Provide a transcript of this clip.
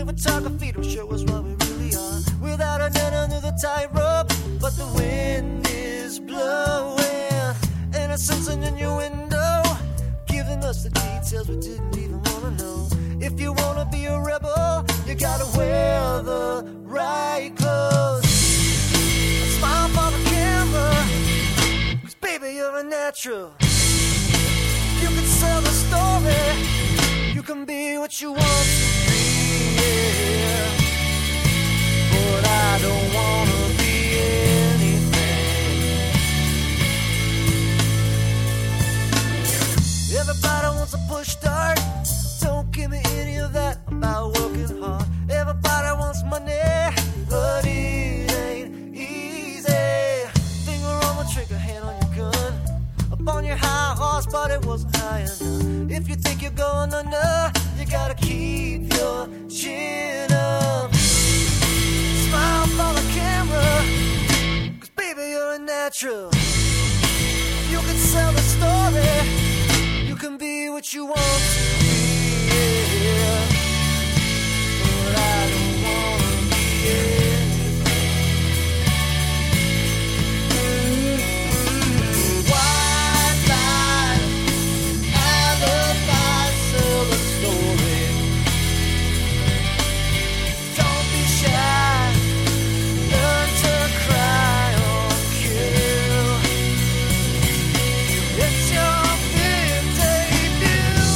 photography don't show us what we really are. Without a net under the tightrope, but the wind is blowing, and it's sensing in your window, giving us the details we didn't even want to know. If you want to be a rebel, you gotta wear the right clothes. Smile for the camera, 'cause baby, you're a natural. You can sell the story, you can be what you want to be, yeah. But I don't want to be anything. Everybody wants a push start, don't give me any of that about working hard. Everybody wants money, but it ain't easy. Finger on the trigger, hand on your gun, up on your high horse, but it wasn't high enough. If you think you're going under, you gotta keep your chin up. Smile for the camera, 'cause baby, you're a natural. You can sell the story, you can be what you want to be, yeah. But I don't wanna be anything. White lies, alibis, sell the story. Don't be shy, learn to cry or kill. It's your big debut.